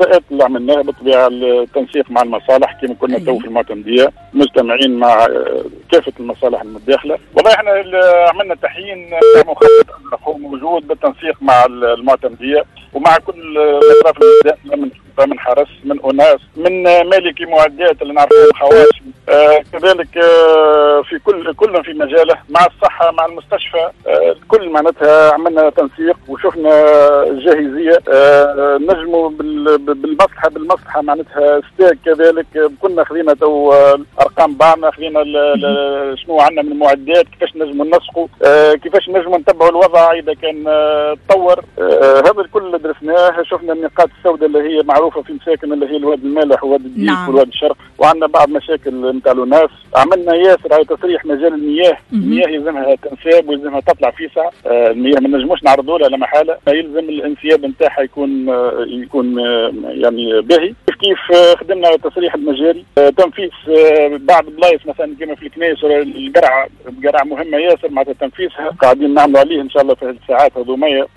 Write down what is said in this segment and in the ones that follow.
الاجراءات اللي عملناها بالطبيعه التنسيق مع المصالح كما كنا تو في المعتمديه مجتمعين مع كافه المصالح المتداخله. والله احنا عملنا تحيين مخطط هو موجود بالتنسيق مع المعتمديه ومع كل الاطراف المتداخله من حرس من اناس من مالكي معدات اللي نعرفهم خواص كذلك في كل في مجاله مع الصحه مع المستشفى الكل معناتها عملنا تنسيق وشفنا جاهزيه نجموا بالمصلحه معناتها ستاك كذلك كنا خذينا تو ارقام بعضنا خذينا شنو عندنا من معدات كيفاش نجموا ننسقوا كيفاش نجموا نتبعوا الوضع اذا كان تطور هذا الكل درسناه. شفنا النقاط السوداء اللي هي معروفه في مساكن اللي هي الواد المالح وواد الديك والواد الشرق وعندنا بعض مشاكل نتاع الناس عملنا ياسر على تصريح مجال المياه. المياه يلزمها تنساب ويلزمها تطلع في ساعه المياه ما نجموش نعرضوا لها لا محاله يلزم الانسياب نتاعها يكون يعني باهي. كيف خدمنا على التصريح المجاري تنفيذ بعض بلايص مثلا كما في الكنيس القرعه مهمه ياسر مع تنفيذها قاعدين نعملوا عليه ان شاء الله في الساعات هذوميه.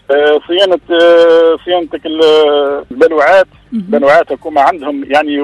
صيانتك البلوعات حكومة عندهم يعني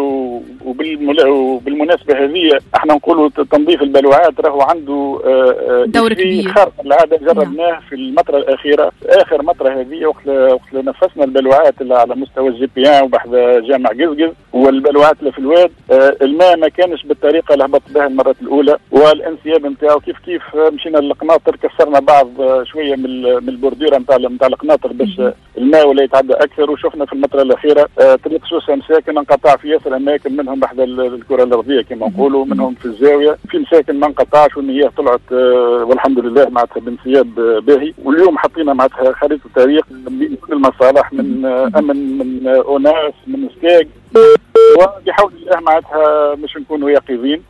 وبالمناسبة هذه احنا نقولوا تنظيف البلوعات راهو عنده دور كبير خارق العادة جربناه في المطرة الأخيرة آخر مطرة هذه وقت نفسنا البلوعات اللي على مستوى الجي بي ان وبحث جامع قزقز والبلوعات اللي في الواد الماء ما كانش بالطريقة اللي هبط بها المرة الأولى والانسياب نتاعو كيف مشينا للقناطر كسرنا بعض شوية من البورديرة نتاع القناطر باش الماء ولا يتعدى أكثر. وشفنا في المطرة الأخيرة طريق سوسة مساكن انقطع في ياسر اماكن منهم بحد الكره الارضيه كما نقولوا منهم في الزاويه في مساكن ما انقطعش والمياه طلعت والحمد لله معناتها بانسياب باهي. واليوم حطينا معناتها خريطه طريق بين كل المصالح من امن من اوناس من ستاج وبحول الله معناتها مش نكونوا يقظين